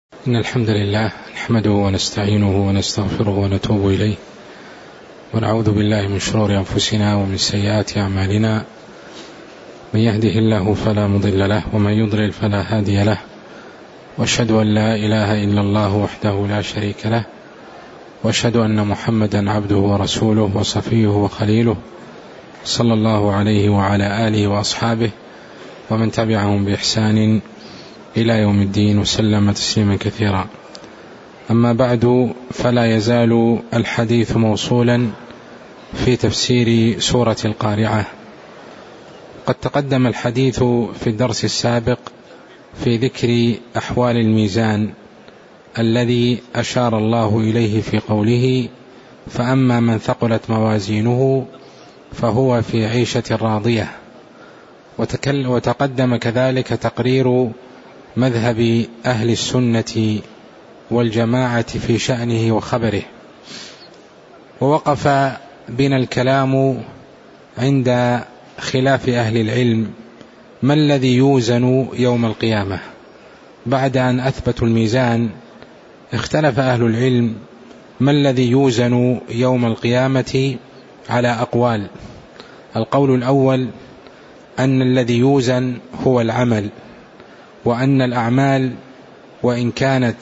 إن الحمد لله نحمده ونستعينه ونستغفره ونتوب إليه ونعوذ بالله من شرور أنفسنا ومن سيئات أعمالنا. من يهده الله فلا مضل له ومن يضلل فلا هادي له، وأشهد أن لا إله إلا الله وحده لا شريك له، وأشهد أن محمدا عبده ورسوله وصفيه وخليله صلى الله عليه وعلى آله وأصحابه ومن تبعهم بإحسان إلى يوم الدين وسلم تسليما كثيرا. أما بعد، فلا يزال الحديث موصولا في تفسير سورة القارعة. قد تقدم الحديث في الدرس السابق في ذكر أحوال الميزان الذي أشار الله إليه في قوله: فأما من ثقلت موازينه فهو في عيشة راضية. وتقدم كذلك تقرير مذهب أهل السنة والجماعة في شأنه وخبره. ووقف بنا الكلام عند خلاف أهل العلم ما الذي يوزن يوم القيامة. بعد أن أثبتوا الميزان اختلف أهل العلم ما الذي يوزن يوم القيامة على أقوال. القول الأول أن الذي يوزن هو العمل، وأن الأعمال وإن كانت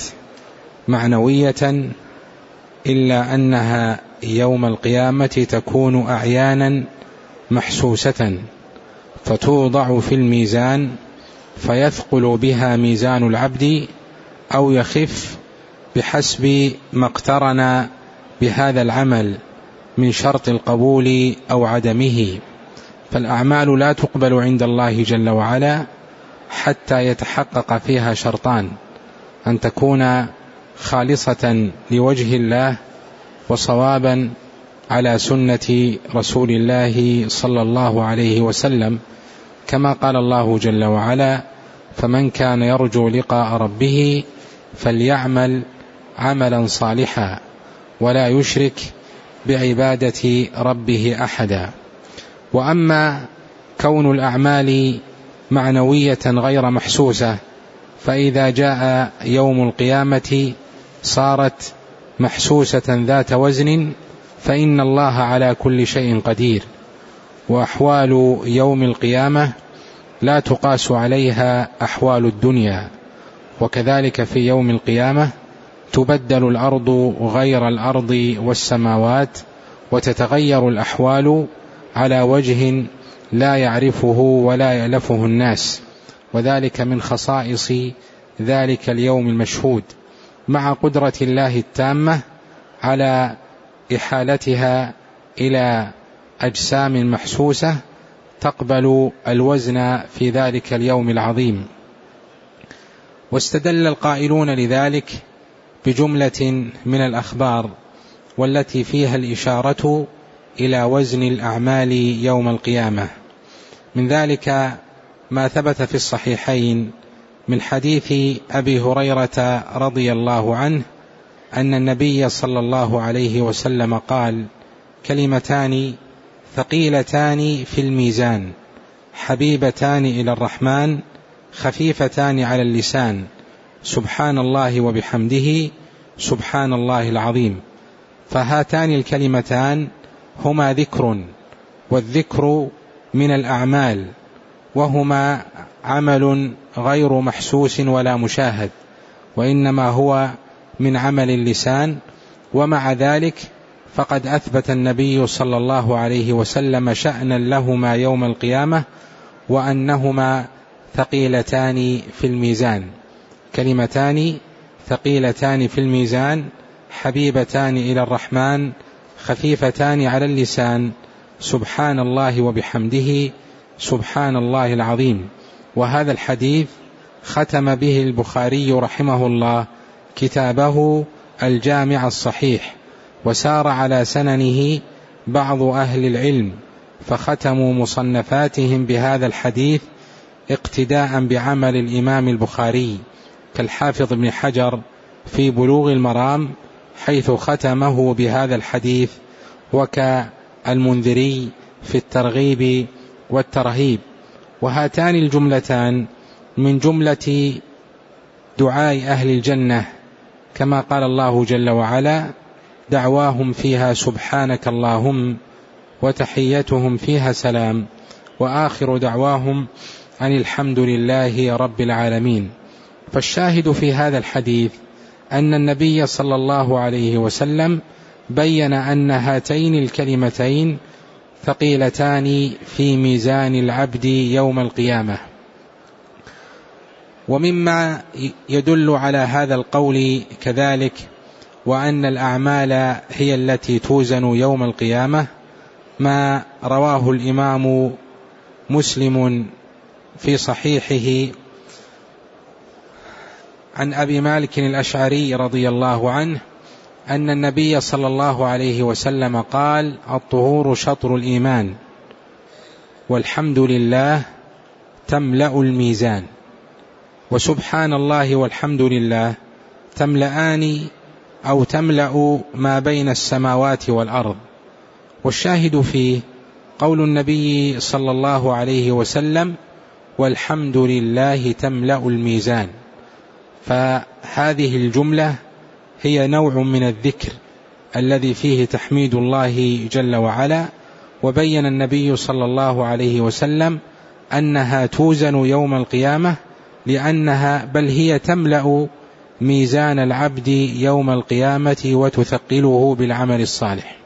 معنوية إلا أنها يوم القيامة تكون أعيانا محسوسة، فتوضع في الميزان فيثقل بها ميزان العبد أو يخف بحسب ما اقترن بهذا العمل من شرط القبول أو عدمه. فالأعمال لا تقبل عند الله جل وعلا حتى يتحقق فيها شرطان: أن تكون خالصة لوجه الله وصوابا على سنة رسول الله صلى الله عليه وسلم، كما قال الله جل وعلا: فمن كان يرجو لقاء ربه فليعمل عملا صالحا ولا يشرك بعبادة ربه أحدا. وأما كون الأعمال معنوية غير محسوسة، فإذا جاء يوم القيامة صارت محسوسة ذات وزن، فإن الله على كل شيء قدير. وأحوال يوم القيامة لا تقاس عليها أحوال الدنيا. وكذلك في يوم القيامة تبدل الأرض غير الأرض والسماوات، وتتغير الأحوال على وجه لا يعرفه ولا يألفه الناس، وذلك من خصائص ذلك اليوم المشهود، مع قدرة الله التامة على إحالتها إلى أجسام محسوسة تقبل الوزن في ذلك اليوم العظيم. واستدل القائلون لذلك بجملة من الأخبار والتي فيها الإشارة إلى وزن الأعمال يوم القيامة. من ذلك ما ثبت في الصحيحين من حديث أبي هريرة رضي الله عنه أن النبي صلى الله عليه وسلم قال: كلمتان ثقيلتان في الميزان حبيبتان إلى الرحمن خفيفتان على اللسان، سبحان الله وبحمده سبحان الله العظيم. فهاتان الكلمتان هما ذكر، والذكر من الأعمال، وهما عمل غير محسوس ولا مشاهد، وإنما هو من عمل اللسان. ومع ذلك فقد أثبت النبي صلى الله عليه وسلم شأنا لهما يوم القيامة، وأنهما ثقيلتان في الميزان. كلمتان ثقيلتان في الميزان حبيبتان إلى الرحمن خفيفتان على اللسان، سبحان الله وبحمده سبحان الله العظيم. وهذا الحديث ختم به البخاري رحمه الله كتابه الجامع الصحيح، وسار على سننه بعض أهل العلم فختموا مصنفاتهم بهذا الحديث اقتداء بعمل الإمام البخاري، كالحافظ ابن حجر في بلوغ المرام حيث ختمه بهذا الحديث، وكالمنذري في الترغيب والترهيب. وهاتان الجملتان من جملة دعاء أهل الجنة، كما قال الله جل وعلا: دعواهم فيها سبحانك اللهم وتحيتهم فيها سلام وآخر دعواهم أن الحمد لله رب العالمين. فالشاهد في هذا الحديث أن النبي صلى الله عليه وسلم بين أن هاتين الكلمتين ثقيلتان في ميزان العبد يوم القيامة. ومما يدل على هذا القول كذلك وأن الأعمال هي التي توزن يوم القيامة ما رواه الإمام مسلم في صحيحه عن أبي مالك الأشعري رضي الله عنه أن النبي صلى الله عليه وسلم قال: الطهور شطر الإيمان والحمد لله تملأ الميزان، وسبحان الله والحمد لله تملأان أو تملأ ما بين السماوات والأرض. والشاهد فيه قول النبي صلى الله عليه وسلم: والحمد لله تملأ الميزان. فهذه الجملة هي نوع من الذكر الذي فيه تحميد الله جل وعلا. وبين النبي صلى الله عليه وسلم أنها توزن يوم القيامة لأنها بل هي تملأ ميزان العبد يوم القيامة وتثقله بالعمل الصالح.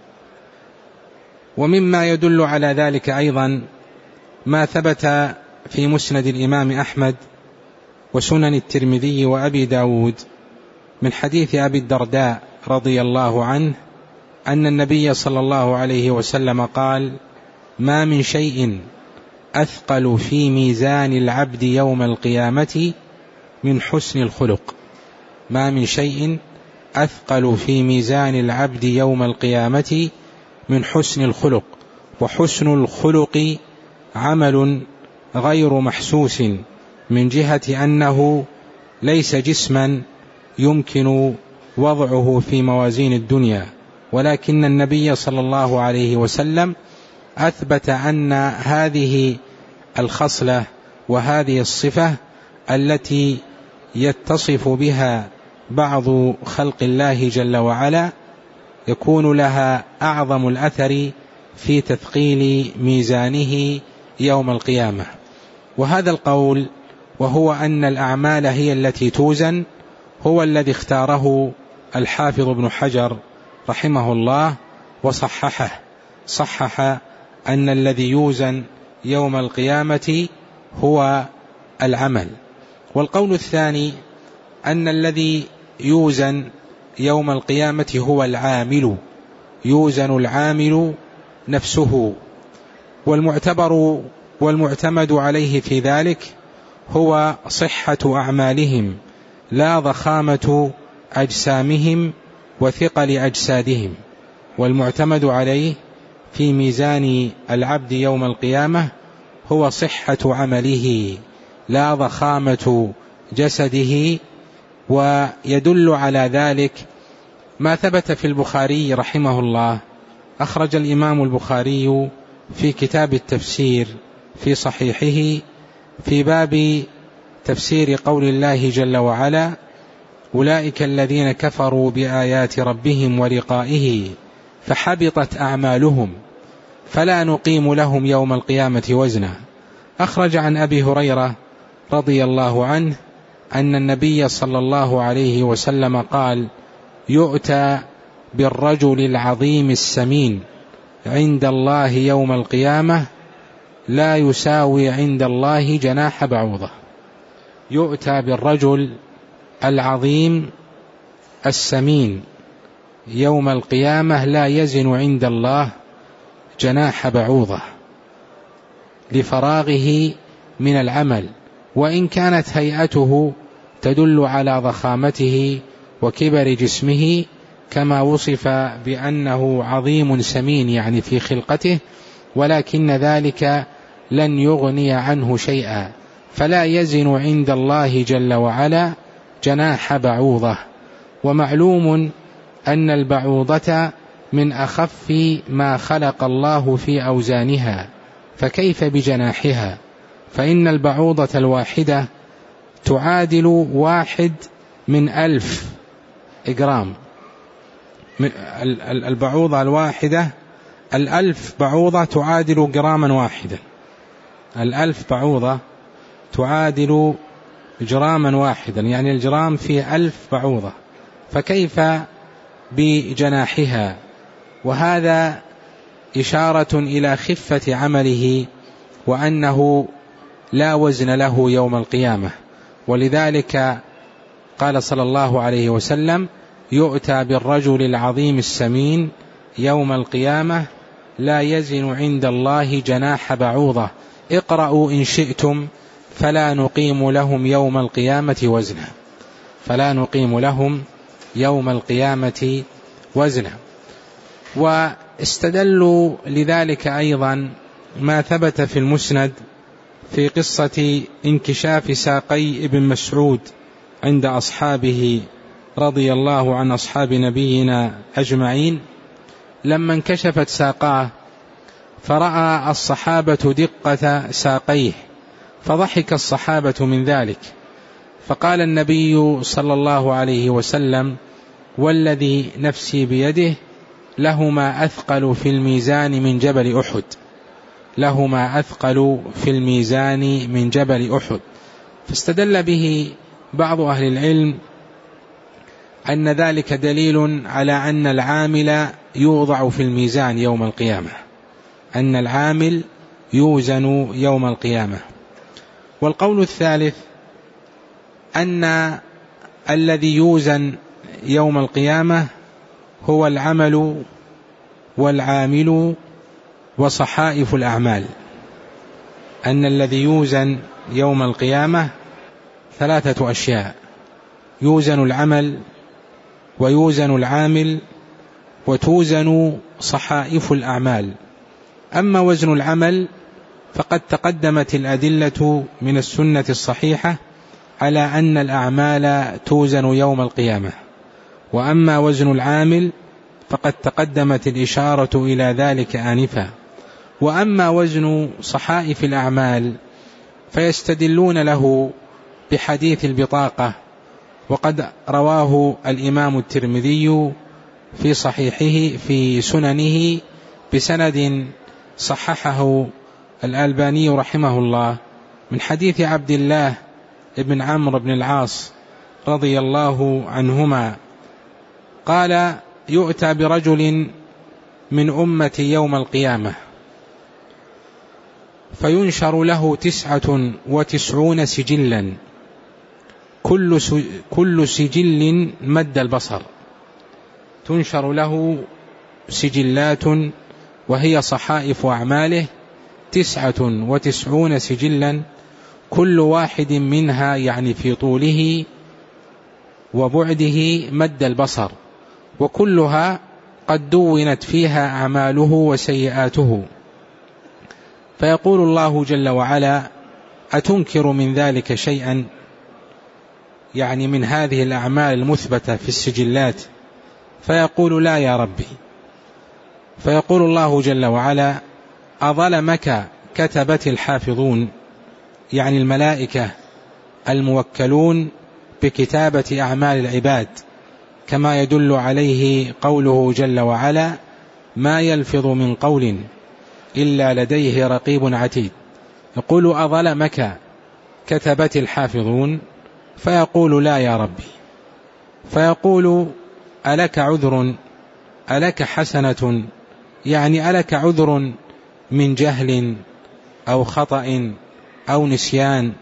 ومما يدل على ذلك أيضا ما ثبت في مسند الإمام أحمد وسنن الترمذي وأبي داود من حديث أبي الدرداء رضي الله عنه أن النبي صلى الله عليه وسلم قال: ما من شيء أثقل في ميزان العبد يوم القيامة من حسن الخلق. ما من شيء أثقل في ميزان العبد يوم القيامة من حسن الخلق. وحسن الخلق عمل غير محسوس من جهة أنه ليس جسما يمكن وضعه في موازين الدنيا، ولكن النبي صلى الله عليه وسلم أثبت أن هذه الخصلة وهذه الصفة التي يتصف بها بعض خلق الله جل وعلا يكون لها أعظم الأثر في تثقيل ميزانه يوم القيامة. وهذا القول وهو أن الأعمال هي التي توزن هو الذي اختاره الحافظ ابن حجر رحمه الله وصححه، صحح أن الذي يوزن يوم القيامة هو العمل. والقول الثاني أن الذي يوزن يوم القيامة هو العامل، يوزن العامل نفسه. والمعتبر والمعتمد عليه في ذلك هو صحة أعمالهم لا ضخامة أجسامهم وثقل أجسادهم. والمعتمد عليه في ميزان العبد يوم القيامة هو صحة عمله لا ضخامة جسده. ويدل على ذلك ما ثبت في البخاري رحمه الله، أخرج الإمام البخاري في كتاب التفسير في صحيحه في باب تفسير قول الله جل وعلا: أولئك الذين كفروا بآيات ربهم ولقائه فحبطت أعمالهم فلا نقيم لهم يوم القيامة وزنا. أخرج عن أبي هريرة رضي الله عنه أن النبي صلى الله عليه وسلم قال: يؤتى بالرجل العظيم السمين عند الله يوم القيامة لا يساوي عند الله جناح بعوضة. يؤتى بالرجل العظيم السمين يوم القيامة لا يزن عند الله جناح بعوضة لفراغه من العمل، وإن كانت هيئته تدل على ضخامته وكبر جسمه كما وصف بأنه عظيم سمين يعني في خلقته، ولكن ذلك لن يغني عنه شيئا، فلا يزن عند الله جل وعلا جناح بعوضة. ومعلوم أن البعوضة من أخف ما خلق الله في أوزانها، فكيف بجناحها؟ فإن البعوضة الواحدة تعادل 1 من 1000 جرام. البعوضة الواحدة 1000 بعوضة تعادل جراما واحدا. 1000 بعوضة تعادل جراما واحدا، يعني الجرام فيه 1000 بعوضة، فكيف بجناحها؟ وهذا إشارة إلى خفة عمله وأنه لا وزن له يوم القيامة. ولذلك قال صلى الله عليه وسلم: يؤتى بالرجل العظيم السمين يوم القيامة لا يزن عند الله جناح بعوضة، اقرأوا إن شئتم فلا نقيم لهم يوم القيامة وزنا. فلا نقيم لهم يوم القيامة وزنا. واستدلوا لذلك أيضا ما ثبت في المسند في قصة انكشاف ساقي ابن مسعود عند أصحابه رضي الله عن أصحاب نبينا أجمعين، لما انكشفت ساقاه فرأى الصحابة دقة ساقيه، فضحك الصحابة من ذلك، فقال النبي صلى الله عليه وسلم: والذي نفسي بيده لهما أثقل في الميزان من جبل أحد. لهما أثقل في الميزان من جبل أحد. فاستدل به بعض أهل العلم أن ذلك دليل على أن العامل يوضع في الميزان يوم القيامة، أن العامل يوزن يوم القيامة. والقول الثالث أن الذي يوزن يوم القيامة هو العمل والعامل وصحائف الأعمال. أن الذي يوزن يوم القيامة 3 أشياء: يوزن العمل ويوزن العامل وتوزن صحائف الأعمال. أما وزن العمل فقد تقدمت الأدلة من السنة الصحيحة على أن الأعمال توزن يوم القيامة. وأما وزن العامل فقد تقدمت الإشارة إلى ذلك آنفا. وأما وزن صحائف الأعمال فيستدلون له بحديث البطاقة، وقد رواه الإمام الترمذي في صحيحه في سننه بسند صححه الألباني رحمه الله من حديث عبد الله بن عمرو بن العاص رضي الله عنهما قال: يؤتى برجل من أمتي يوم القيامة فينشر له 99 سجلا، كل سجل مد البصر. تنشر له سجلات وهي صحائف أعماله 99 سجلا، كل واحد منها يعني في طوله وبعده مد البصر، وكلها قد دونت فيها أعماله وسيئاته. فيقول الله جل وعلا: أتنكر من ذلك شيئا؟ يعني من هذه الأعمال المثبتة في السجلات. فيقول: لا يا ربي. فيقول الله جل وعلا: أظلمك كتبة الحافظون، يعني الملائكة الموكلون بكتابة أعمال العباد، كما يدل عليه قوله جل وعلا: ما يلفظ من قول إلا لديه رقيب عتيد. يقول: أظلمك كتبة الحافظون، فيقول: لا يا ربي. فيقول: ألك عذر؟ ألك حسنة؟ يعني ألك عذر من جهل أو خطأ أو نسيان؟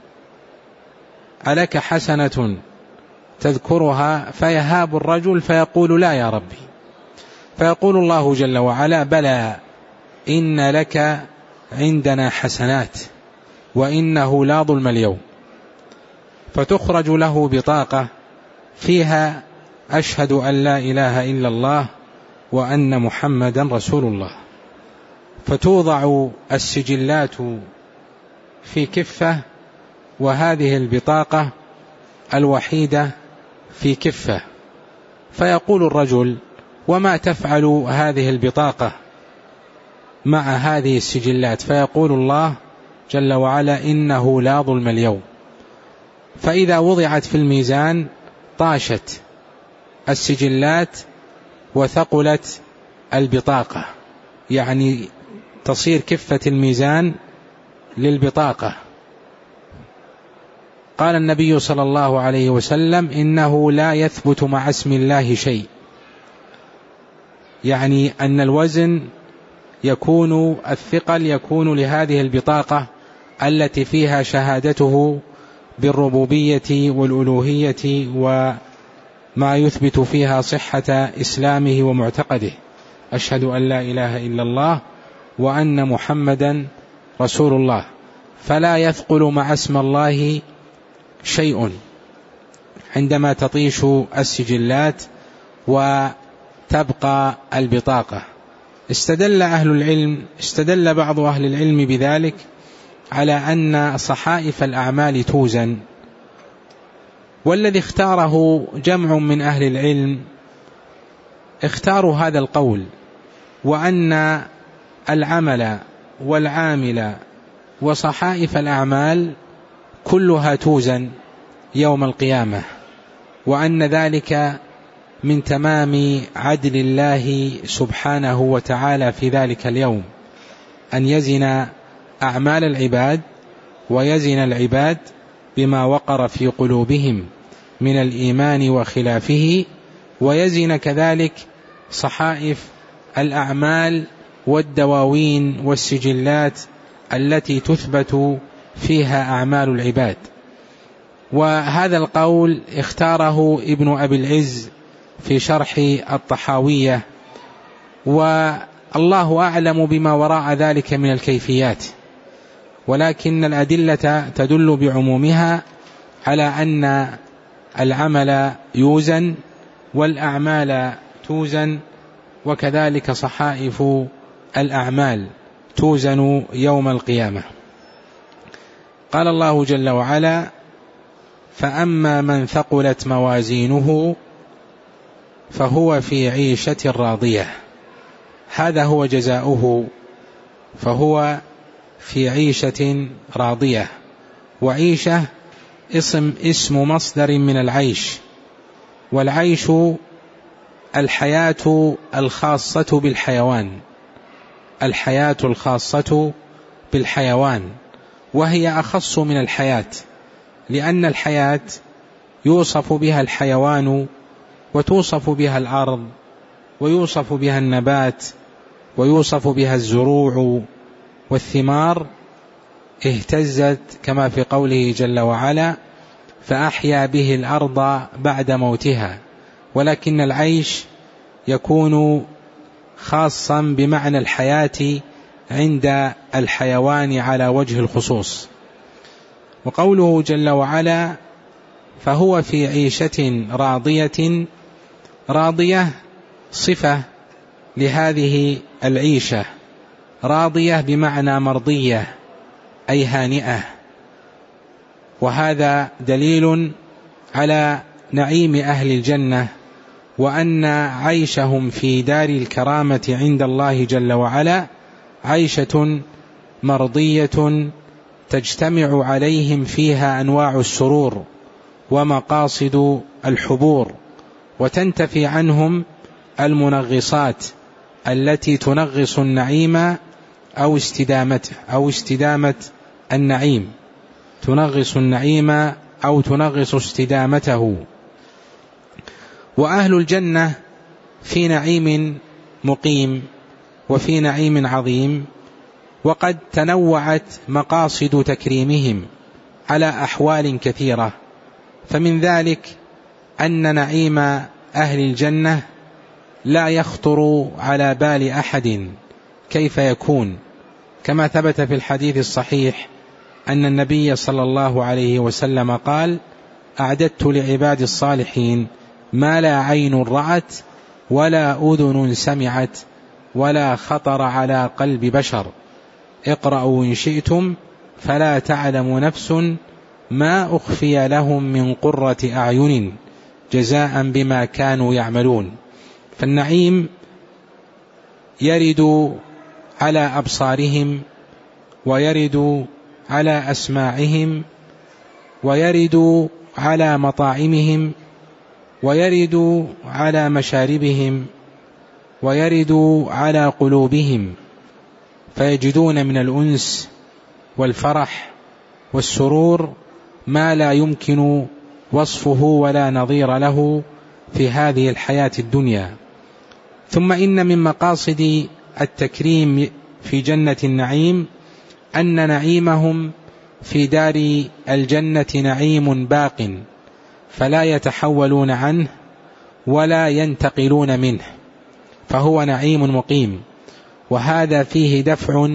ألك حسنة تذكرها؟ فيهاب الرجل فيقول: لا يا ربي. فيقول الله جل وعلا: بلى، إن لك عندنا حسنات وإنه لا ظلم اليوم. فتخرج له بطاقة فيها: أشهد أن لا إله إلا الله وأن محمدا رسول الله. فتوضع السجلات في كفة، وهذه البطاقة الوحيدة في كفة. فيقول الرجل: وما تفعل هذه البطاقة مع هذه السجلات؟ فيقول الله جل وعلا: إنه لا ظلم اليوم. فإذا وضعت في الميزان طاشت السجلات وثقلت البطاقة، يعني تصير كفة الميزان للبطاقة. قال النبي صلى الله عليه وسلم: إنه لا يثبت مع اسم الله شيء، يعني أن الوزن يكون، الثقل يكون لهذه البطاقة التي فيها شهادته بالربوبية والألوهية وما يثبت فيها صحة إسلامه ومعتقده: أشهد أن لا إله إلا الله وأن محمدا رسول الله. فلا يثقل مع اسم الله شيء عندما تطيش السجلات وتبقى البطاقة. استدل بعض أهل العلم بذلك على أن صحائف الأعمال توزن، والذي اختاره جمع من أهل العلم اختاروا هذا القول، وأن العمل والعامل وصحائف الأعمال كلها توزن يوم القيامة، وأن ذلك من تمام عدل الله سبحانه وتعالى في ذلك اليوم، أن يزن أعمال العباد ويزن العباد بما وقر في قلوبهم من الإيمان وخلافه، ويزن كذلك صحائف الأعمال والدواوين والسجلات التي تثبت فيها أعمال العباد. وهذا القول اختاره ابن أبي العز في شرح الطحاوية، والله أعلم بما وراء ذلك من الكيفيات، ولكن الأدلة تدل بعمومها على أن العمل يوزن والأعمال توزن، وكذلك صحائف الأعمال توزن يوم القيامة. قال الله جل وعلا: فأما من ثقلت موازينه فهو في عيشة راضية. هذا هو جزاؤه، فهو في عيشة راضية. وعيشة اسم مصدر من العيش، والعيش الحياة الخاصة بالحيوان، الحياة الخاصة بالحيوان، وهي أخص من الحياة، لأن الحياة يوصف بها الحيوان وتوصف بها الأرض ويوصف بها النبات ويوصف بها الزروع والثمار. اهتزت كما في قوله جل وعلا: فأحيا به الأرض بعد موتها. ولكن العيش يكون خاصا بمعنى الحياة عند الحيوان على وجه الخصوص. وقوله جل وعلا: فهو في عيشة راضية، راضية صفة لهذه العيشة، راضية بمعنى مرضية أي هانئة، وهذا دليل على نعيم أهل الجنة، وأن عيشهم في دار الكرامة عند الله جل وعلا عيشة مرضية تجتمع عليهم فيها أنواع السرور ومقاصد الحبور، وتنتفي عنهم المنغصات التي تنغص النعيم أو استدامة النعيم، تنغص النعيم أو تنغص استدامته. وأهل الجنة في نعيم مقيم وفي نعيم عظيم، وقد تنوعت مقاصد تكريمهم على أحوال كثيرة. فمن ذلك أن نعيم أهل الجنة لا يخطر على بال أحد كيف يكون، كما ثبت في الحديث الصحيح أن النبي صلى الله عليه وسلم قال: أعددت لعباد الصالحين ما لا عين رأت ولا أذن سمعت ولا خطر على قلب بشر، اقرأوا إن شئتم فلا تعلم نفس ما أخفي لهم من قرة أعين جزاء بما كانوا يعملون. فالنعيم يرد على أبصارهم ويرد على أسماعهم ويرد على مطاعمهم، ويرد على مشاربهم، ويرد على قلوبهم، فيجدون من الأنس والفرح والسرور ما لا يمكن وصفه ولا نظير له في هذه الحياة الدنيا. ثم إن من مقاصد التكريم في جنة النعيم أن نعيمهم في دار الجنة نعيم باق، فلا يتحولون عنه ولا ينتقلون منه، فهو نعيم مقيم. وهذا فيه دفع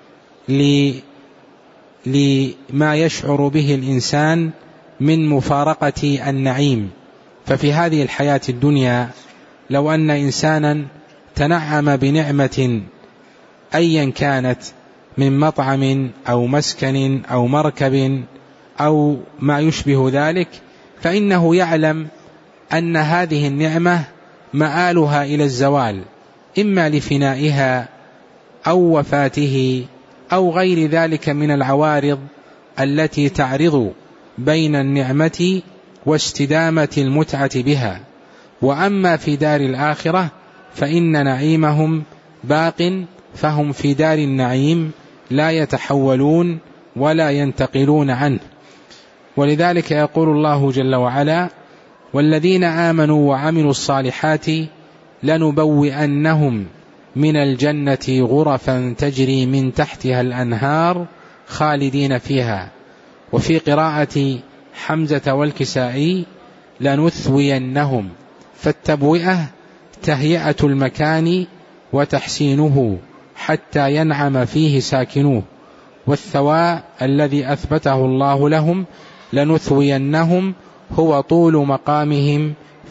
لما يشعر به الإنسان من مفارقة النعيم. ففي هذه الحياة الدنيا لو أن إنسانا تنعم بنعمة أيا كانت من مطعم أو مسكن أو مركب أو ما يشبه ذلك، فإنه يعلم أن هذه النعمة مآلها إلى الزوال، إما لفنائها أو وفاته أو غير ذلك من العوارض التي تعرض بين النعمة واستدامة المتعة بها. وأما في دار الآخرة فإن نعيمهم باق، فهم في دار النعيم لا يتحولون ولا ينتقلون عنه. ولذلك يقول الله جل وعلا: والذين آمنوا وعملوا الصالحات لنبوئنهم من الجنة غرفا تجري من تحتها الأنهار خالدين فيها. وفي قراءة حمزة والكسائي: لنثوينهم. فالتبوئة تهيئة المكان وتحسينه حتى ينعم فيه ساكنوه، والثواء الذي أثبته الله لهم لنثوينهم هو طول مقامهم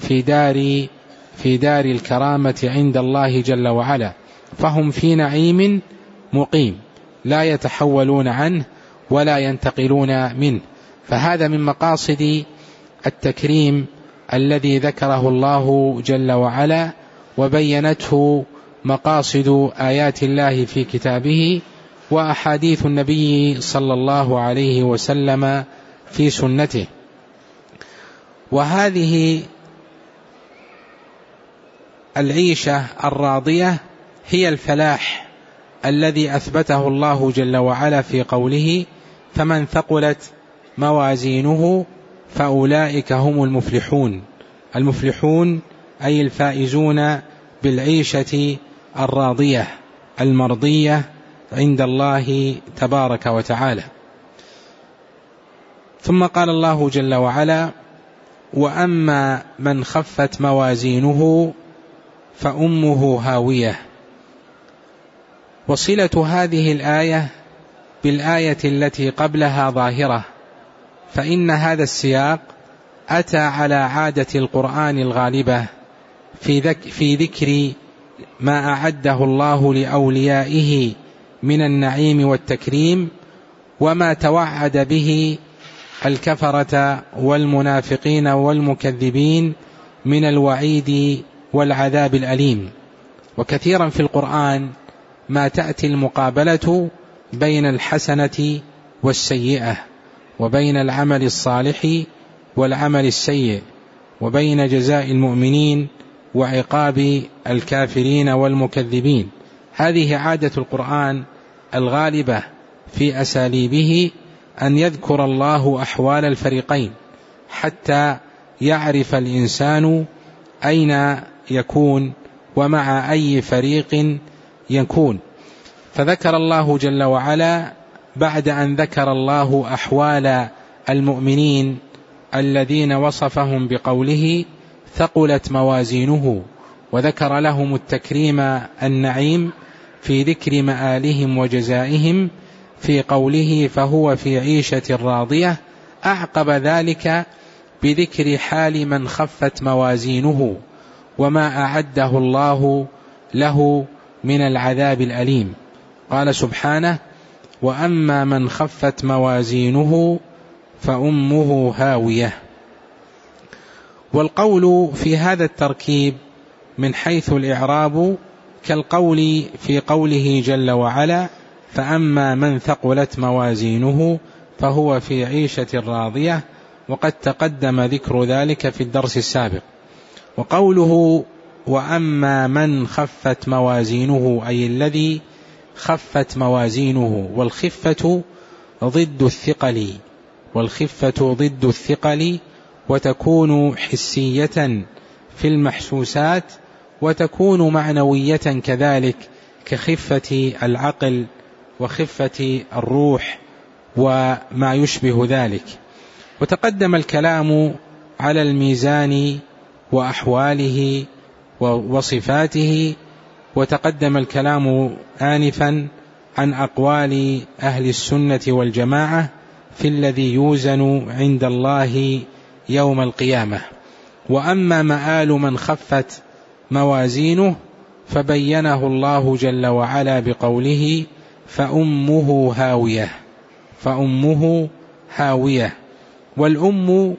في دار الكرامة عند الله جل وعلا، فهم في نعيم مقيم لا يتحولون عنه ولا ينتقلون منه. فهذا من مقاصد التكريم الذي ذكره الله جل وعلا وبينته مقاصد آيات الله في كتابه وأحاديث النبي صلى الله عليه وسلم في سنته. وهذه العيشة الراضية هي الفلاح الذي أثبته الله جل وعلا في قوله: فمن ثقلت موازينه فأولئك هم المفلحون. المفلحون أي الفائزون بالعيشة الراضية المرضية عند الله تبارك وتعالى. ثم قال الله جل وعلا: وأما من خفت موازينه فأمه هاوية. وصلة هذه الآية بالآية التي قبلها ظاهرة، فإن هذا السياق أتى على عادة القرآن الغالبة في ذكر ما أعده الله لأوليائه من النعيم والتكريم، وما توعد به الكفرة والمنافقين والمكذبين من الوعيد والعذاب الأليم. وكثيرا في القرآن ما تأتي المقابلة بين الحسنة والسيئة، وبين العمل الصالح والعمل السيء، وبين جزاء المؤمنين وعقاب الكافرين والمكذبين. هذه عادة القرآن الغالبة في أساليبه، أن يذكر الله أحوال الفريقين حتى يعرف الإنسان أين يكون ومع أي فريق يكون. فذكر الله جل وعلا بعد أن ذكر الله أحوال المؤمنين الذين وصفهم بقوله: ثقلت موازينه، وذكر لهم التكريم النعيم في ذكر مآلهم وجزائهم في قوله: فهو في عيشة راضية. أعقب ذلك بذكر حال من خفت موازينه وما أعده الله له من العذاب الأليم. قال سبحانه: وأما من خفت موازينه فأمه هاوية. والقول في هذا التركيب من حيث الإعراب كالقول في قوله جل وعلا: فأما من ثقلت موازينه فهو في عيشة راضية، وقد تقدم ذكر ذلك في الدرس السابق. وقوله وأما من خفت موازينه أي الذي خفت موازينه، والخفة ضد الثقل، وتكون حسية في المحسوسات، وتكون معنوية كذلك كخفة العقل وخفة الروح وما يشبه ذلك. وتقدم الكلام على الميزان وأحواله وصفاته، وتقدم الكلام آنفا عن أقوال أهل السنة والجماعة في الذي يوزن عند الله يوم القيامة. وأما مآل من خفت موازينه فبينه الله جل وعلا بقوله فأمه هاوية. والأم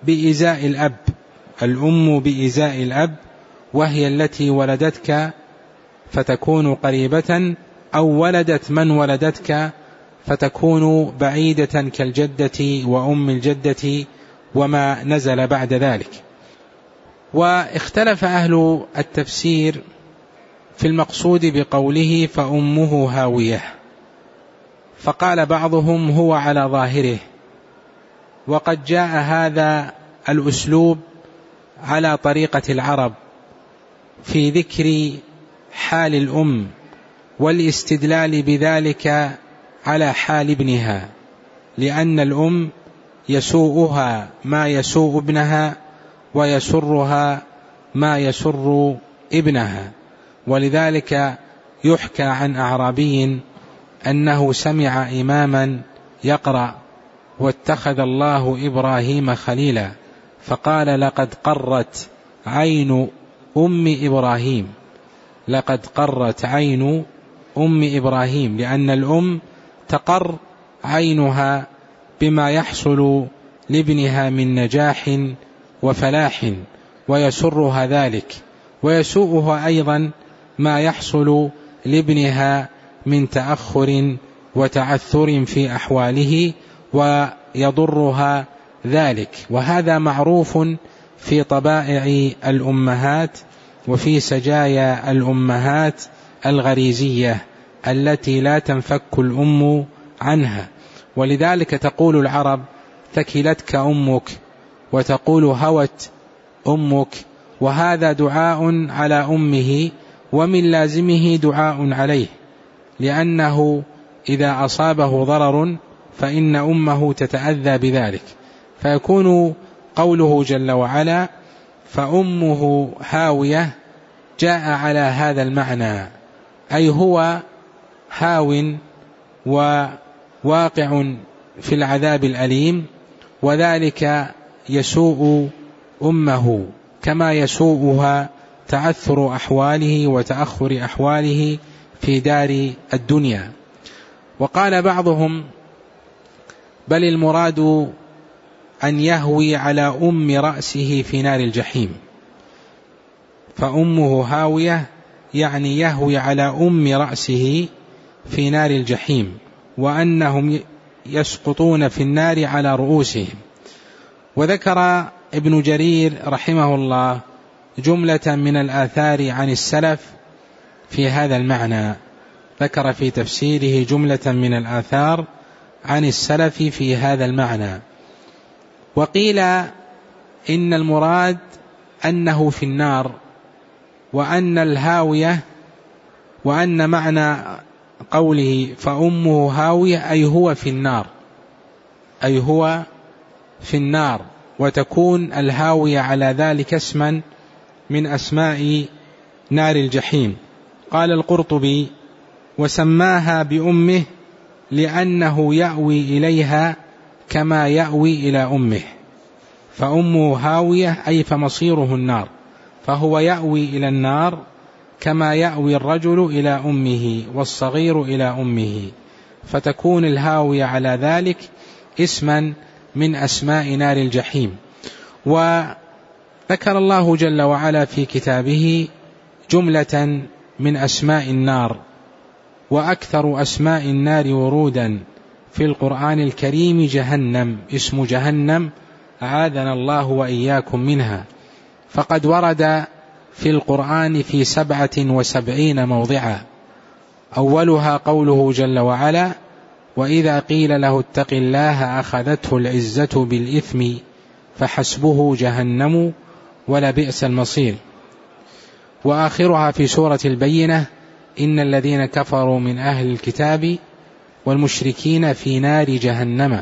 بإزاء الأب، وهي التي ولدتك فتكون قريبة، أو ولدت من ولدتك فتكون بعيدة كالجدة وأم الجدة وما نزل بعد ذلك. واختلف أهل التفسير في المقصود بقوله فأمه هاوية، فقال بعضهم هو على ظاهره، وقد جاء هذا الأسلوب على طريقة العرب في ذكر حال الأم والاستدلال بذلك على حال ابنها، لأن الأم يسوءها ما يسوء ابنها ويسرها ما يسر ابنها. ولذلك يحكى عن أعرابي أنه سمع إماما يقرأ واتخذ الله إبراهيم خليلا، فقال لقد قرت عين أم إبراهيم، لأن الأم تقر عينها بما يحصل لابنها من نجاح وفلاح ويسرها ذلك، ويسوءها أيضا ما يحصل لابنها من تأخر وتعثر في أحواله ويضرها ذلك. وهذا معروف في طبائع الأمهات وفي سجايا الأمهات الغريزية التي لا تنفك الأم عنها. ولذلك تقول العرب ثكلتك أمك، وتقول هوت أمك، وهذا دعاء على أمه، ومن لازمه دعاء عليه، لأنه إذا أصابه ضرر فإن أمه تتأذى بذلك. فيكون قوله جل وعلا فأمه هاوية جاء على هذا المعنى، أي هو هاو وواقع في العذاب الأليم، وذلك يسوء أمه كما يسوءها تعثر أحواله وتأخر أحواله في دار الدنيا. وقال بعضهم بل المراد أن يهوي على أم رأسه في نار الجحيم، فأمه هاوية يعني يهوي على أم رأسه في نار الجحيم، وأنهم يسقطون في النار على رؤوسهم. وذكر ابن جرير رحمه الله جملة من الآثار عن السلف في هذا المعنى، ذكر في تفسيره جملة من الآثار عن السلف في هذا المعنى. وقيل إن المراد أنه في النار، وأن الهاوية، وأن معنى قوله فأمه هاوية أي هو في النار، وتكون الهاوية على ذلك اسما من أسماء نار الجحيم. قال القرطبي وسماها بأمه لأنه يأوي إليها كما يأوي إلى أمه، فأمه هاوية أي فمصيره النار، فهو يأوي إلى النار كما يأوي الرجل إلى أمه والصغير إلى أمه، فتكون الهاوية على ذلك اسما من أسماء نار الجحيم. وذكر الله جل وعلا في كتابه جملة من أسماء النار، وأكثر أسماء النار ورودا في القرآن الكريم جهنم، اسم جهنم أعاذنا الله وإياكم منها. فقد ورد في القرآن في 77 موضعا، أولها قوله جل وعلا: وإذا قيل له اتق الله أخذته العزة بالإثم فحسبه جهنم ولبئس المصير. وآخرها في سورة البينة: إن الذين كفروا من أهل الكتاب والمشركين في نار جهنم.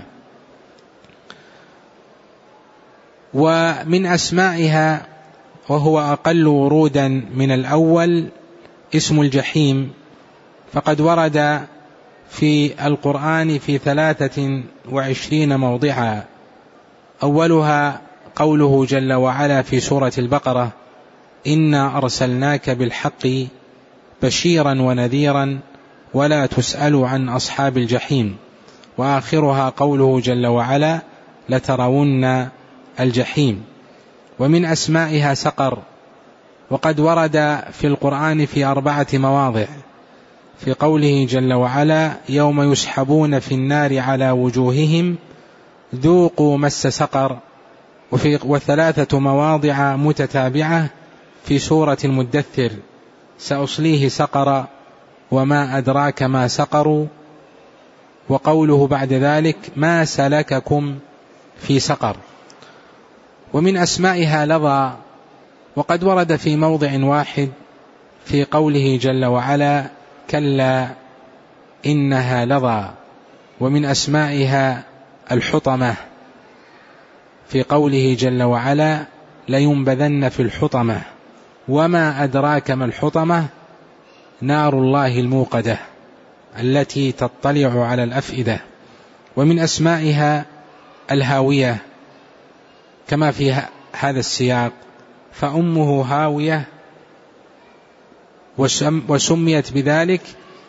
ومن أسمائها وهو أقل ورودا من الأول اسم الجحيم، فقد ورد في القرآن في 23 موضعا، أولها قوله جل وعلا في سورة البقرة: إنا أرسلناك بالحق بشيرا ونذيرا ولا تسأل عن أصحاب الجحيم. وآخرها قوله جل وعلا: لترون الجحيم. ومن أسمائها سقر، وقد ورد في القرآن في 4 مواضع، في قوله جل وعلا: يوم يسحبون في النار على وجوههم ذوقوا مس سقر. و3 مواضع متتابعة في سورة المدثر: سأصليه سقر وما أدراك ما سقر. وقوله بعد ذلك: ما سلككم في سقر. ومن أسمائها لظى، وقد ورد في موضع واحد في قوله جل وعلا: كلا إنها لظى. ومن أسمائها الحطمة، في قوله جل وعلا: لينبذن في الحطمة. وما أدراك ما الحطمة؟ نار الله الموقدة التي تطلع على الأفئدة. ومن أسمائها الهاوية، كما في هذا السياق: فأمه هاوية، وسميت بذلك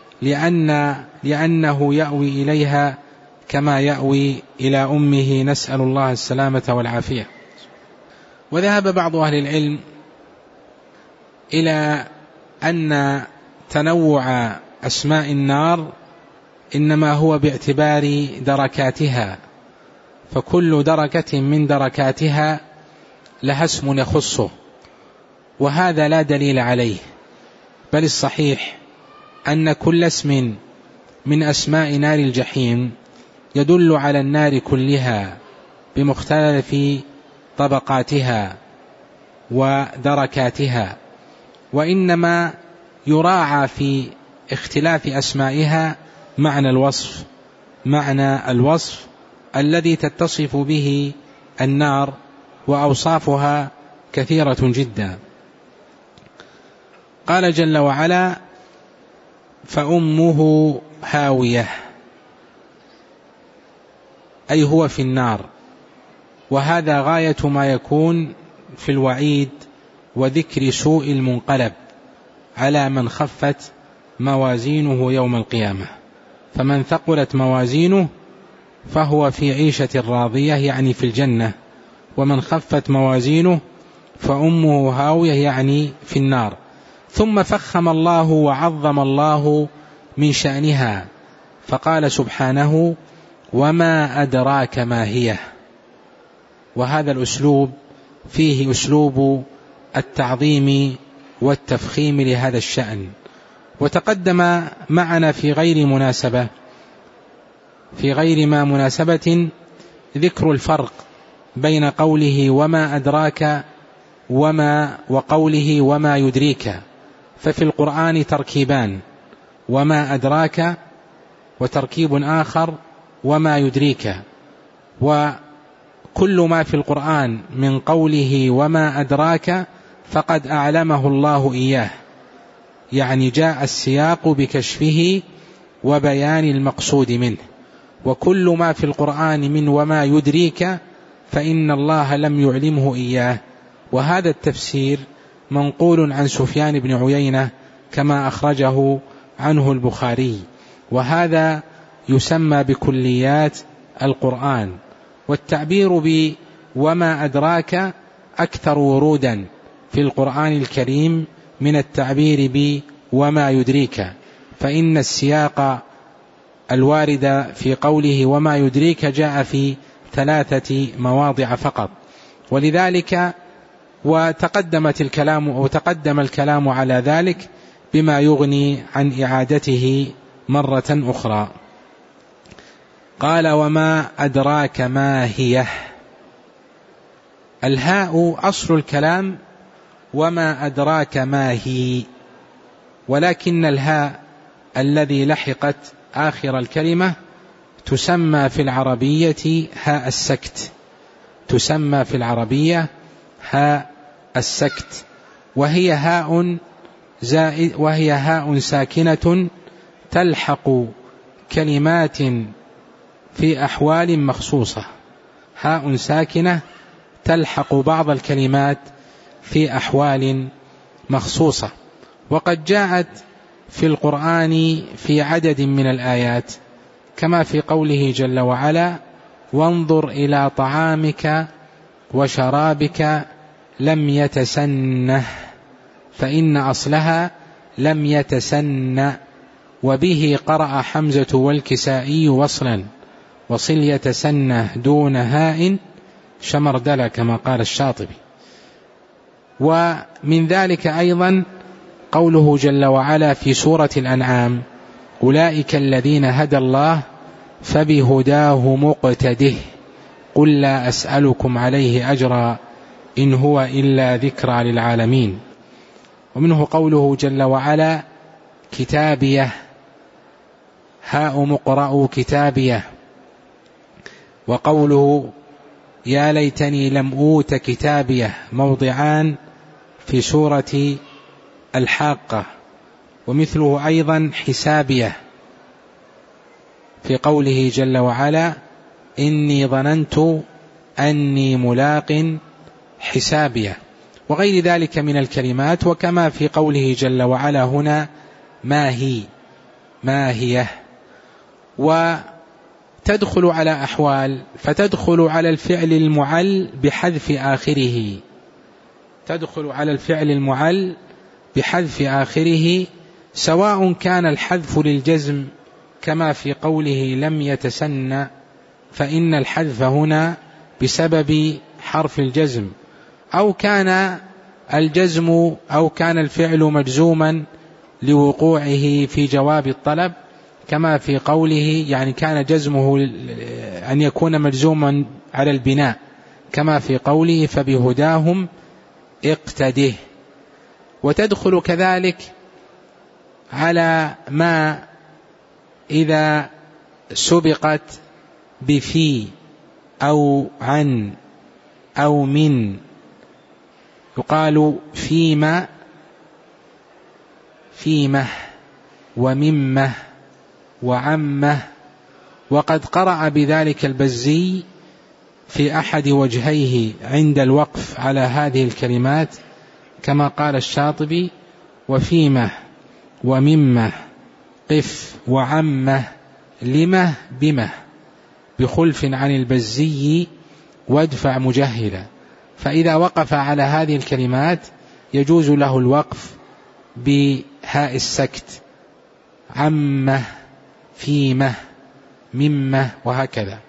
لأنه يأوي إليها كما يأوي إلى أمه، نسأل الله السلامة والعافية. وذهب بعض أهل العلم إلى أن تنوع أسماء النار إنما هو باعتبار دركاتها، فكل دركة من دركاتها لها اسم يخصه، وهذا لا دليل عليه، بل الصحيح أن كل اسم من أسماء نار الجحيم يدل على النار كلها بمختلف طبقاتها ودركاتها، وإنما يراعى في اختلاف أسمائها معنى الوصف الذي تتصف به النار، وأوصافها كثيرة جدا. قال جل وعلا: فأمه هاوية، أي هو في النار. وهذا غاية ما يكون في الوعيد وذكر سوء المنقلب على من خفت موازينه يوم القيامة. فمن ثقلت موازينه فهو في عيشة راضية، يعني في الجنة. ومن خفت موازينه فأمه هاوية، يعني في النار. ثم فخم الله وعظم الله من شأنها، فقال سبحانه: وما أدراك ما هي. وهذا الأسلوب فيه أسلوب التعظيم والتفخيم لهذا الشأن. وتقدم معنا في غير ما مناسبة ذكر الفرق بين قوله وما أدراك وقوله وما يدريك. ففي القرآن تركيبان: وما أدراك، وتركيب آخر وما يدريك. وكل ما في القرآن من قوله وما أدراك فقد أعلمه الله إياه، يعني جاء السياق بكشفه وبيان المقصود منه. وكل ما في القرآن من وما يدريك فإن الله لم يعلمه إياه. وهذا التفسير منقول عن سفيان بن عيينة كما أخرجه عنه البخاري، وهذا يسمى بكليات القرآن. والتعبير بوما أدراك أكثر ورودا في القرآن الكريم من التعبير بوما يدريك، فإن السياق الوارد في قوله وما يدريك جاء في 3 مواضع فقط، ولذلك وتقدم الكلام على ذلك بما يغني عن إعادته مرة أخرى. قال: وما أدراك ما هي. الهاء أصل الكلام وما أدراك ما هي، ولكن الهاء الذي لحقت آخر الكلمة تسمى في العربية هاء السكت، تسمى في العربية هاء السكت، وهي هاء ساكنة تلحق كلمات في أحوال مخصوصة، هاء ساكنة تلحق بعض الكلمات في أحوال مخصوصة. وقد جاءت في القرآن في عدد من الآيات، كما في قوله جل وعلا: وانظر إلى طعامك وشرابك لم يتسنه، فإن أصلها لم يتسن، وبه قرأ حمزة والكسائي وصلا، وصل يتسنه دون هاء شمردل، كما قال الشاطبي. ومن ذلك أيضا قوله جل وعلا في سورة الأنعام: أولئك الذين هدى الله فبهداه مقتده قل لا أسألكم عليه أجرا إن هو إلا ذكرى للعالمين. ومنه قوله جل وعلا: كتابية، هاء مقرأ كتابية. وقوله: يا ليتني لم أوت كتابية، موضعان في سورة الحاقة. ومثله أيضا حسابية في قوله جل وعلا: إني ظننت أني ملاق حسابية، وغير ذلك من الكلمات. وكما في قوله جل وعلا هنا: ما هي. وتدخل على أحوال، فتدخل على الفعل المعل بحذف آخره، تدخل على الفعل المعل بحذف آخره، سواء كان الحذف للجزم كما في قوله لم يتسن، فإن الحذف هنا بسبب حرف الجزم، أو كان الفعل مجزوما لوقوعه في جواب الطلب، كما في قوله يعني كان جزمه أن يكون مجزوما على البناء، كما في قوله فبهداهم اقتده. وتدخل كذلك على ما إذا سبقت بفي أو عن أو من، يقال فيما وممه وعمه. وقد قرأ بذلك البزي في أحد وجهيه عند الوقف على هذه الكلمات، كما قال الشاطبي: وفيمه وممه قف وعمه لمه بمه، بخلف عن البزي وادفع مجهلا. فإذا وقف على هذه الكلمات يجوز له الوقف بهاء السكت، عمه فيمه ممه وهكذا.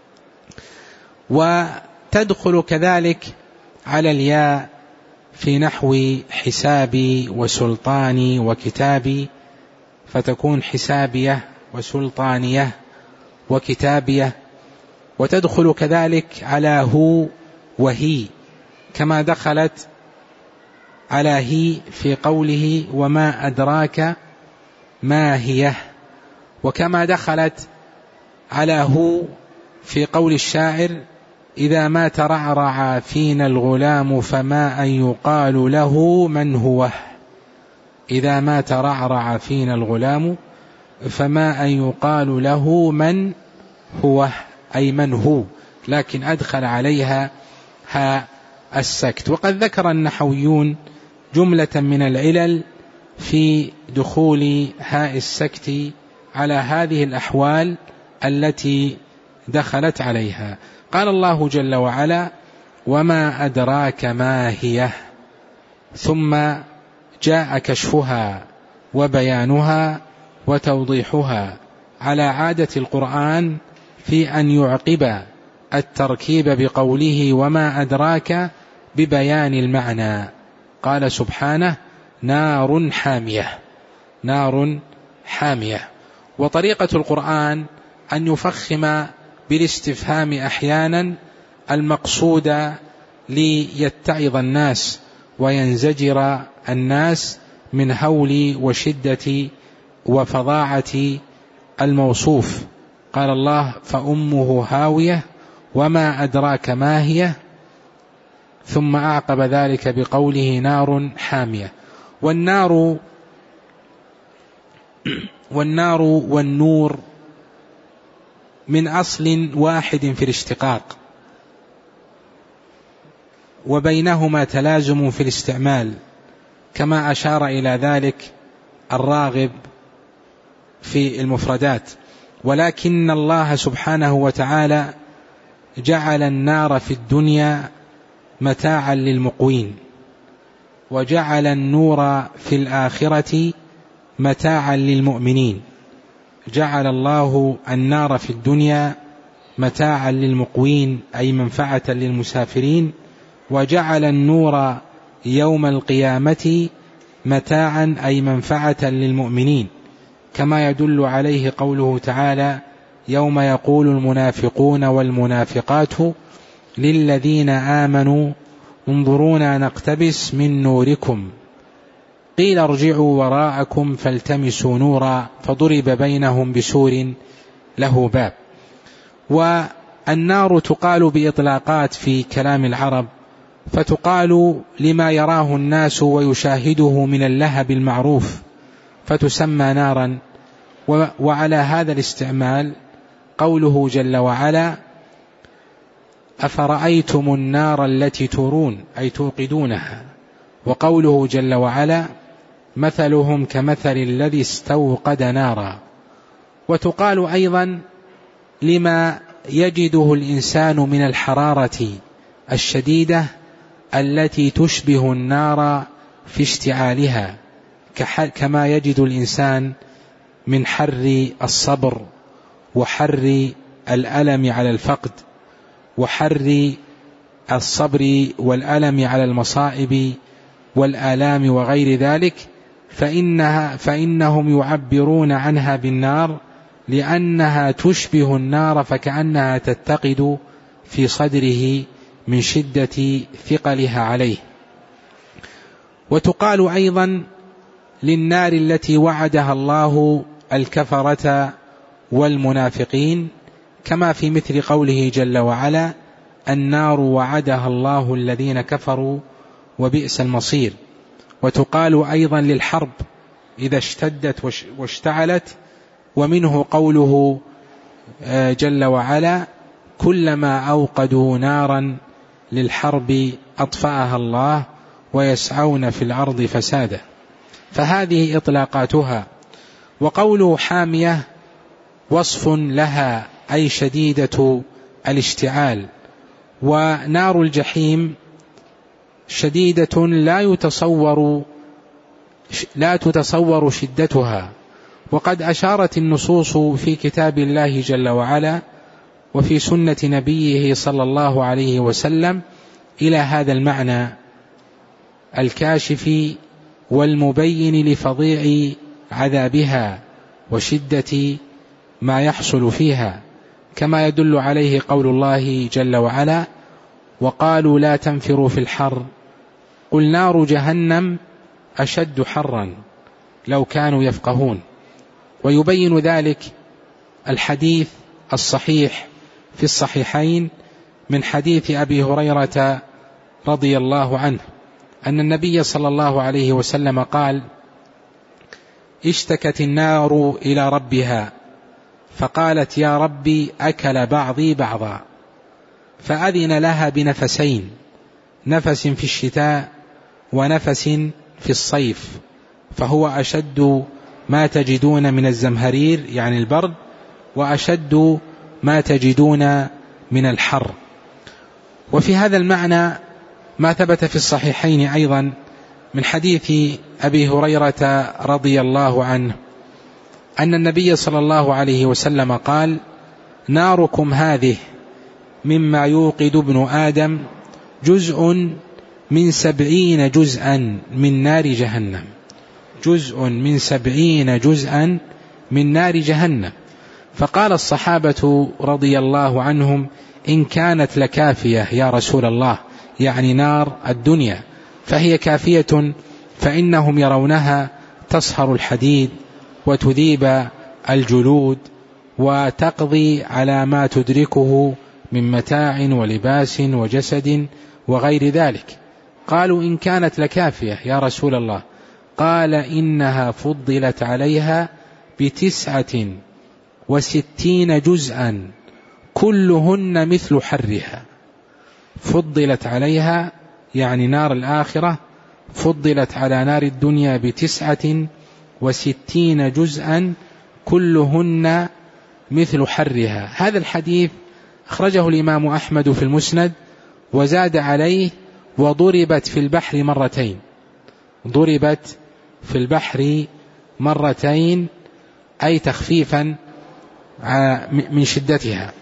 وتدخل كذلك على الياء في نحو حسابي وسلطاني وكتابي، فتكون حسابية وسلطانية وكتابية. وتدخل كذلك على هو وهي، كما دخلت على هي في قوله وما أدراك ما هي، وكما دخلت على هو في قول الشاعر: إذا ما ترعرع فينا الغلام فما أن يقال له من هو. إذا ما ترعرع فينا الغلام فما أن يقال له من هو، أي من هو، لكن أدخل عليها هاء السكت. وقد ذكر النحويون جملة من العلل في دخول هاء السكت على هذه الأحوال التي دخلت عليها. قال الله جل وعلا: وما أدراك ما هي، ثم جاء كشفها وبيانها وتوضيحها على عادة القرآن في أن يعقب التركيب بقوله وما أدراك ببيان المعنى. قال سبحانه نار حامية، نار حامية. وطريقة القرآن أن يفخم بالاستفهام أحيانا المقصود ليتعظ الناس وينزجر الناس من هول وشدة وفظاعة الموصوف. قال الله فأمه هاوية وما أدراك ما هي، ثم أعقب ذلك بقوله نار حامية. والنار والنور من أصل واحد في الاشتقاق، وبينهما تلازم في الاستعمال، كما أشار إلى ذلك الراغب في المفردات. ولكن الله سبحانه وتعالى جعل النار في الدنيا متاعا للمقوين، وجعل النور في الآخرة متاعا للمؤمنين. جعل الله النار في الدنيا متاعا للمقوين أي منفعة للمسافرين، وجعل النور يوم القيامة متاعا أي منفعة للمؤمنين، كما يدل عليه قوله تعالى يوم يقول المنافقون والمنافقات للذين آمنوا انظرونا نقتبس من نوركم قيل ارجعوا وراءكم فالتمسوا نورا فضرب بينهم بسور له باب. والنار تقال بإطلاقات في كلام العرب، فتقال لما يراه الناس ويشاهده من اللهب المعروف فتسمى نارا. وعلى هذا الاستعمال قوله جل وعلا أفرأيتم النار التي تورون أي توقدونها، وقوله جل وعلا مثلهم كمثل الذي استوقد نارا. وتقال أيضا لما يجده الإنسان من الحرارة الشديدة التي تشبه النار في اشتعالها، كما يجد الإنسان من حر الصبر وحر الألم على الفقد وحر الصبر والألم على المصائب والآلام وغير ذلك، فإنهم يعبرون عنها بالنار لأنها تشبه النار، فكأنها تتقد في صدره من شدة ثقلها عليه. وتقال أيضا للنار التي وعدها الله الكفرة والمنافقين، كما في مثل قوله جل وعلا النار وعدها الله الذين كفروا وبئس المصير. وتقال أيضا للحرب إذا اشتدت واشتعلت، ومنه قوله جل وعلا كلما أوقدوا نارا للحرب أطفأها الله ويسعون في الأرض فسادا. فهذه إطلاقاتها. وقوله حامية وصف لها أي شديدة الاشتعال. ونار الجحيم شديدة لا تتصور شدتها. وقد أشارت النصوص في كتاب الله جل وعلا وفي سنة نبيه صلى الله عليه وسلم إلى هذا المعنى الكاشف والمبين لفظيع عذابها وشدة ما يحصل فيها، كما يدل عليه قول الله جل وعلا وقالوا لا تنفروا في الحر قل نار جهنم أشد حرا لو كانوا يفقهون. ويبين ذلك الحديث الصحيح في الصحيحين من حديث أبي هريرة رضي الله عنه أن النبي صلى الله عليه وسلم قال اشتكت النار إلى ربها فقالت يا ربي أكل بعضي بعضا، فأذن لها بنفسين، نفس في الشتاء ونفس في الصيف، فهو أشد ما تجدون من الزمهرير يعني البرد، وأشد ما تجدون من الحر. وفي هذا المعنى ما ثبت في الصحيحين أيضا من حديث أبي هريرة رضي الله عنه أن النبي صلى الله عليه وسلم قال ناركم هذه مما يوقد ابن آدم جزء من 70 جزءا من نار جهنم، جزء من 70 جزءا من نار جهنم. فقال الصحابة رضي الله عنهم: إن كانت لكافية يا رسول الله، يعني نار الدنيا، فهي كافية، فإنهم يرونها تصهر الحديد وتذيب الجلود وتقضي على ما تدركه من متاع ولباس وجسد وغير ذلك. قالوا: إن كانت لكافية يا رسول الله. قال: إنها فضلت عليها ب69 جزءا كلهن مثل حرها. فضلت عليها يعني نار الآخرة فضلت على نار الدنيا ب69 جزءا كلهن مثل حرها. هذا الحديث أخرجه الإمام أحمد في المسند، وزاد عليه: وضربت في البحر مرتين. ضربت في البحر مرتين أي تخفيفا من شدتها.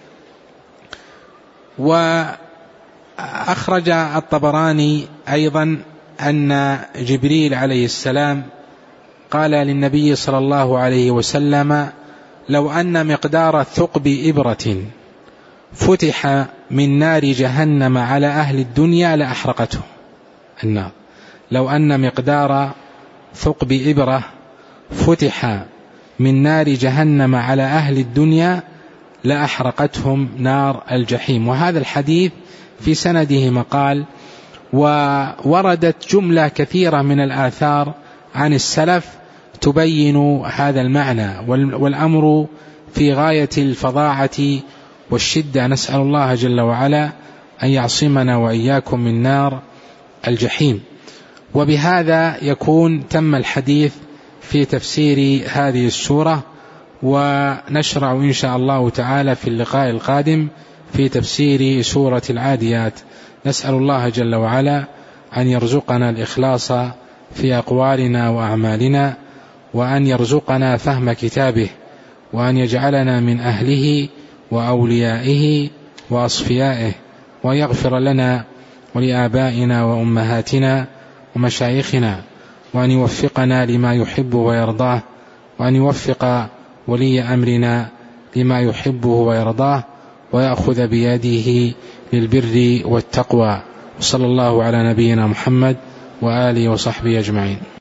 وأخرج الطبراني أيضا أن جبريل عليه السلام قال للنبي صلى الله عليه وسلم: لو أن مقدار ثقب إبرة فتح من نار جهنم على أهل الدنيا لأحرقته النار. لو أن مقدار ثقب إبرة فتح من نار جهنم على أهل الدنيا لأحرقتهم نار الجحيم. وهذا الحديث في سنده مقال، ووردت جملة كثيرة من الآثار عن السلف تبين هذا المعنى، والأمر في غاية الفظاعة والشدة. نسأل الله جل وعلا أن يعصمنا وإياكم من نار الجحيم. وبهذا يكون تم الحديث في تفسير هذه السورة، ونشرع إن شاء الله تعالى في اللقاء القادم في تفسير سورة العاديات. نسأل الله جل وعلا أن يرزقنا الإخلاص في أقوالنا وأعمالنا، وأن يرزقنا فهم كتابه، وأن يجعلنا من أهله وأوليائه وأصفيائه، ويغفر لنا ولآبائنا وأمهاتنا ومشايخنا، وأن يوفقنا لما يحب ويرضاه، وأن يوفق ولي أمرنا لما يحبه ويرضاه، ويأخذ بيده للبر والتقوى. وصلى الله على نبينا محمد وآله وصحبه أجمعين.